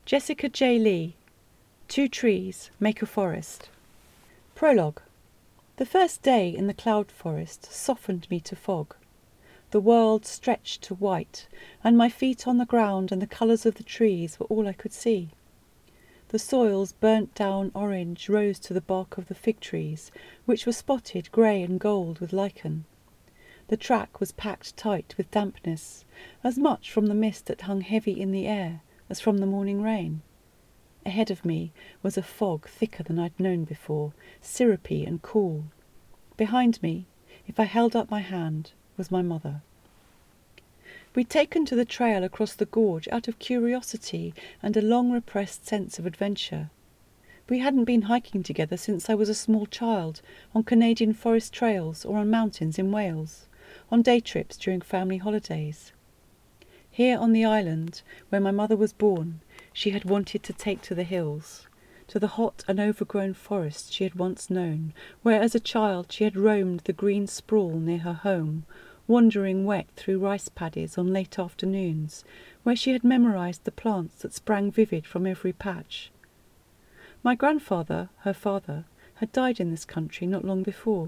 Jessica J. Lee. 2 trees make a forest. Prologue. The first day in the cloud forest softened me to fog. The world stretched to white, and my feet on the ground and the colours of the trees were all I could see. The soil's burnt down orange rose to the bark of the fig trees, which were spotted grey and gold with lichen. The track was packed tight with dampness, as much from the mist that hung heavy in the air as from the morning rain. Ahead of me was a fog thicker than I'd known before, syrupy and cool. Behind me, if I held up my hand, was my mother. We'd taken to the trail across the gorge out of curiosity and a long-repressed sense of adventure. We hadn't been hiking together since I was a small child, on Canadian forest trails or on mountains in Wales, on day trips during family holidays. Here on the island, where my mother was born, she had wanted to take to the hills, to the hot and overgrown forest she had once known, where as a child she had roamed the green sprawl near her home, wandering wet through rice paddies on late afternoons, where she had memorized the plants that sprang vivid from every patch. My grandfather, her father, had died in this country not long before.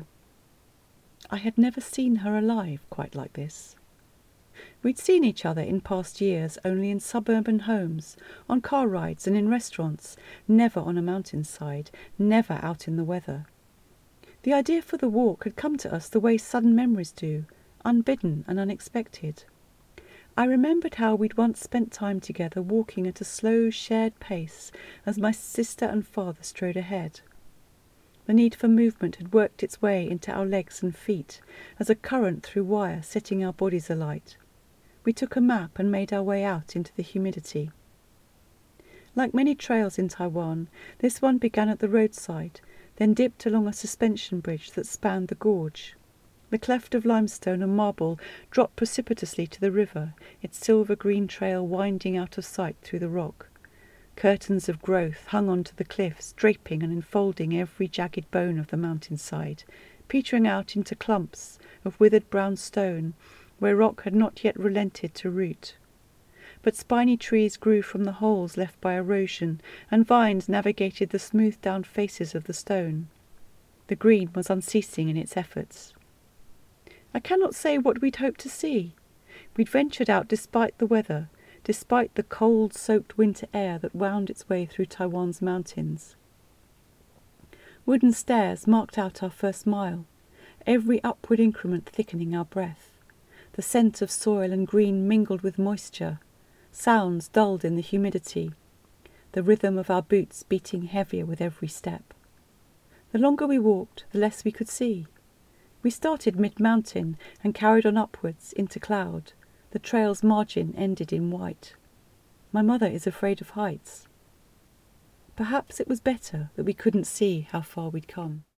I had never seen her alive quite like this. We'd seen each other in past years only in suburban homes, on car rides and in restaurants, never on a mountainside, never out in the weather. The idea for the walk had come to us the way sudden memories do, unbidden and unexpected. I remembered how we'd once spent time together walking at a slow, shared pace as my sister and father strode ahead. The need for movement had worked its way into our legs and feet, as a current through wire setting our bodies alight. We took a map and made our way out into the humidity. Like many trails in Taiwan, this one began at the roadside, then dipped along a suspension bridge that spanned the gorge. The cleft of limestone and marble dropped precipitously to the river, its silver-green trail winding out of sight through the rock. Curtains of growth hung onto the cliffs, draping and enfolding every jagged bone of the mountainside, petering out into clumps of withered brown stone, where rock had not yet relented to root. But spiny trees grew from the holes left by erosion, and vines navigated the smoothed-down faces of the stone. The green was unceasing in its efforts. I cannot say what we'd hoped to see. We'd ventured out despite the weather, despite the cold-soaked winter air that wound its way through Taiwan's mountains. Wooden stairs marked out our first mile, every upward increment thickening our breath. The scent of soil and green mingled with moisture, sounds dulled in the humidity, the rhythm of our boots beating heavier with every step. The longer we walked, the less we could see. We started mid-mountain and carried on upwards into cloud. The trail's margin ended in white. My mother is afraid of heights. Perhaps it was better that we couldn't see how far we'd come.